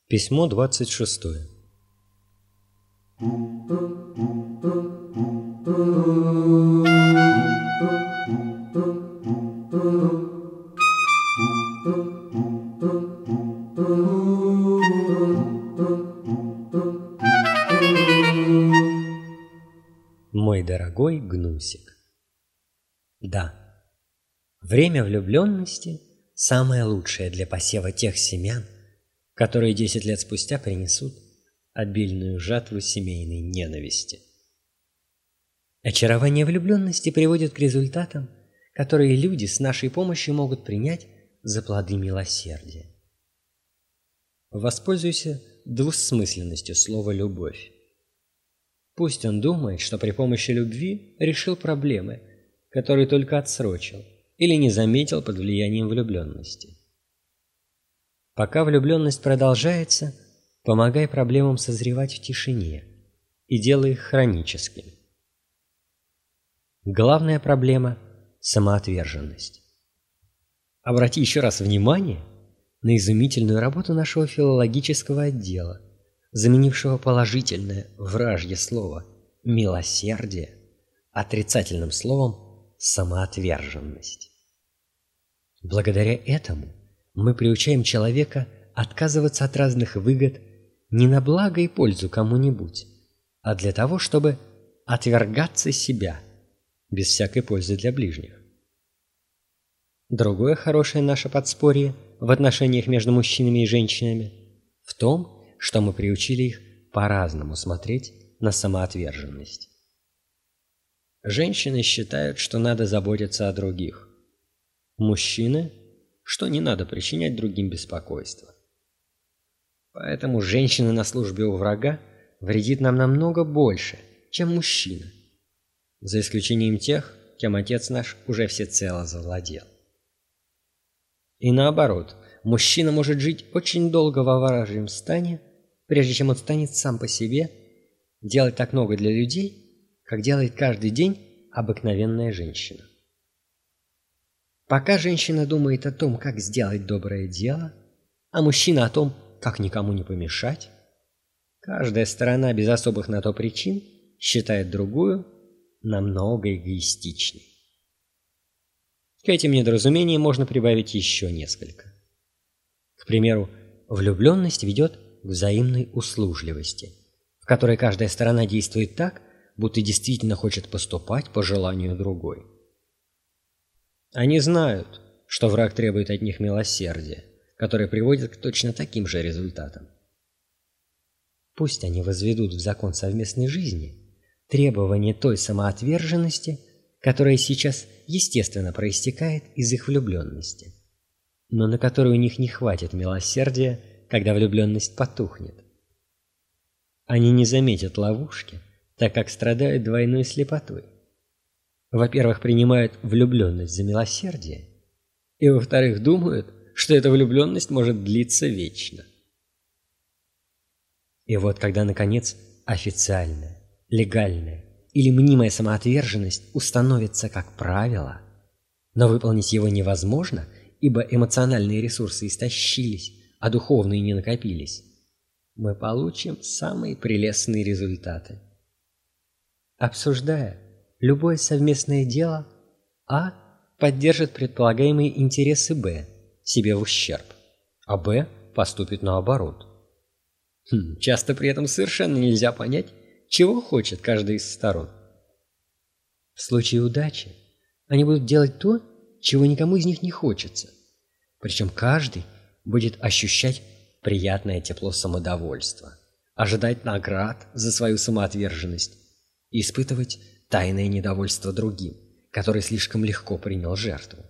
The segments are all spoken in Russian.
Письмо 26. Мой дорогой Гнусик. Да, время влюбленности самое лучшее для посева тех семян, которые 10 лет спустя принесут обильную жатву семейной ненависти. Очарование влюбленности приводит к результатам, которые люди с нашей помощью могут принять за плоды милосердия. Воспользуйся двусмысленностью слова «любовь». Пусть он думает, что при помощи любви решил проблемы, которые только отсрочил или не заметил под влиянием влюбленности. Пока влюбленность продолжается, помогай проблемам созревать в тишине и делай их хроническими. Главная проблема – самоотверженность. Обрати еще раз внимание на изумительную работу нашего филологического отдела, заменившего положительное вражье слово «милосердие» отрицательным словом «самоотверженность». Благодаря этому мы приучаем человека отказываться от разных выгод не на благо и пользу кому-нибудь, а для того, чтобы отвергаться себя без всякой пользы для ближних. Другое хорошее наше подспорье в отношениях между мужчинами и женщинами в том, что мы приучили их по-разному смотреть на самоотверженность. Женщины считают, что надо заботиться о других. Мужчины, что не надо причинять другим беспокойство. Поэтому женщина на службе у врага вредит нам намного больше, чем мужчина, за исключением тех, кем отец наш уже всецело завладел. И наоборот, мужчина может жить очень долго во вражьем стане, прежде чем он станет сам по себе делать так много для людей, как делает каждый день обыкновенная женщина. Пока женщина думает о том, как сделать доброе дело, а мужчина о том, как никому не помешать, каждая сторона без особых на то причин считает другую намного эгоистичней. К этим недоразумениям можно прибавить еще несколько. К примеру, влюбленность ведет к взаимной услужливости, в которой каждая сторона действует так, будто действительно хочет поступать по желанию другой. Они знают, что враг требует от них милосердия, которое приводит к точно таким же результатам. Пусть они возведут в закон совместной жизни требование той самоотверженности, которая сейчас естественно проистекает из их влюбленности, но на которую у них не хватит милосердия, когда влюбленность потухнет. Они не заметят ловушки, так как страдают двойной слепотой. Во-первых, принимают влюбленность за милосердие, и во-вторых, думают, что эта влюбленность может длиться вечно. И вот когда, наконец, официальная, легальная или мнимая самоотверженность установится как правило, но выполнить его невозможно, ибо эмоциональные ресурсы истощились, а духовные не накопились, мы получим самые прелестные результаты. Обсуждая любое совместное дело, А поддержит предполагаемые интересы Б себе в ущерб, а Б поступит наоборот. Часто при этом совершенно нельзя понять, чего хочет каждая из сторон. В случае удачи они будут делать то, чего никому из них не хочется, причем каждый будет ощущать приятное тепло самодовольства, ожидать наград за свою самоотверженность и испытывать тайное недовольство другим, который слишком легко принял жертву.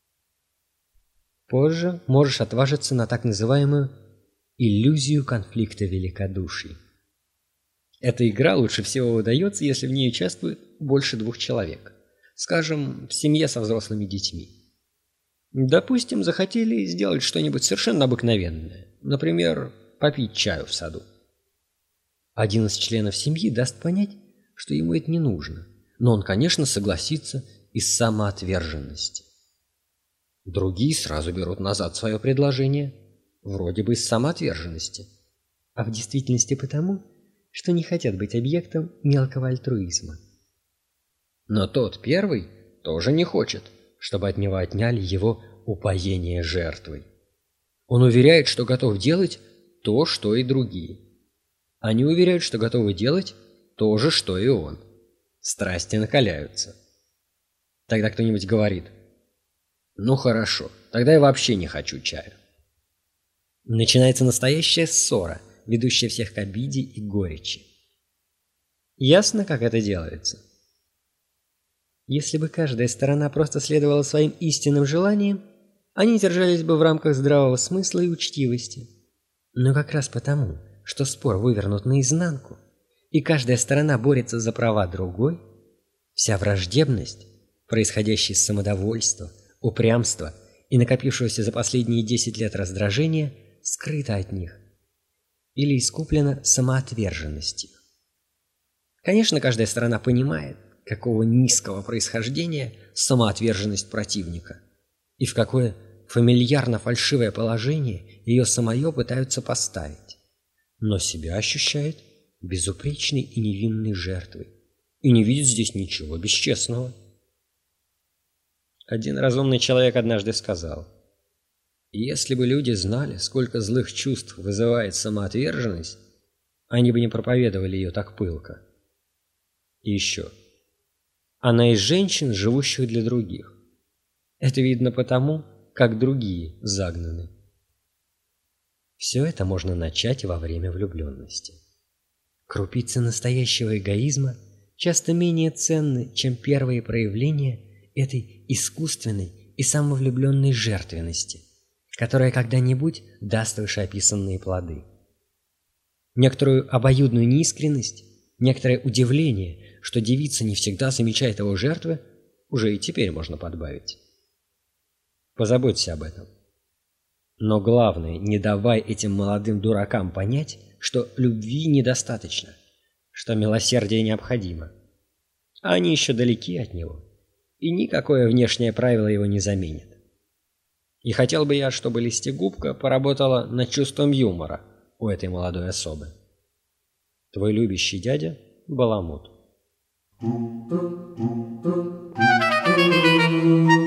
Позже можешь отважиться на так называемую иллюзию конфликта великодуший. Эта игра лучше всего удается, если в ней участвует больше 2 человек, скажем, в семье со взрослыми детьми. Допустим, захотели сделать что-нибудь совершенно обыкновенное, например, попить чаю в саду. Один из членов семьи даст понять, что ему это не нужно, но он, конечно, согласится из самоотверженности. Другие сразу берут назад свое предложение, вроде бы из самоотверженности, а в действительности потому, что не хотят быть объектом мелкого альтруизма. Но тот первый тоже не хочет, чтобы от него отняли его упоение жертвой. Он уверяет, что готов делать то, что и другие. Они уверяют, что готовы делать то же, что и он. Страсти накаляются. Тогда кто-нибудь говорит: «Ну хорошо, тогда я вообще не хочу чаю». Начинается настоящая ссора, ведущая всех к обиде и горечи. Ясно, как это делается? Если бы каждая сторона просто следовала своим истинным желаниям, они держались бы в рамках здравого смысла и учтивости. Но как раз потому, что спор вывернут наизнанку, и каждая сторона борется за права другой, вся враждебность, происходящая из самодовольства, упрямства и накопившегося за последние 10 лет раздражения, скрыта от них или искуплена самоотверженностью. Конечно, каждая сторона понимает, какого низкого происхождения самоотверженность противника и в какое фамильярно-фальшивое положение ее самое пытаются поставить, но себя ощущает безупречной и невинной жертвой и не видит здесь ничего бесчестного. Один разумный человек однажды сказал: «Если бы люди знали, сколько злых чувств вызывает самоотверженность, они бы не проповедовали ее так пылко». И еще: «Она из женщин, живущих для других. Это видно потому, как другие загнаны». Все это можно начать во время влюбленности. Крупицы настоящего эгоизма часто менее ценны, чем первые проявления этой искусственной и самовлюбленной жертвенности, которая когда-нибудь даст вышеописанные плоды. Некоторую обоюдную неискренность, некоторое удивление, что девица не всегда замечает его жертвы, уже и теперь можно подбавить. Позаботься об этом. Но главное, не давай этим молодым дуракам понять, что любви недостаточно, что милосердие необходимо. А они еще далеки от него, и никакое внешнее правило его не заменит. И хотел бы я, чтобы Листегубка поработала над чувством юмора у этой молодой особы. Твой любящий дядя Баламут.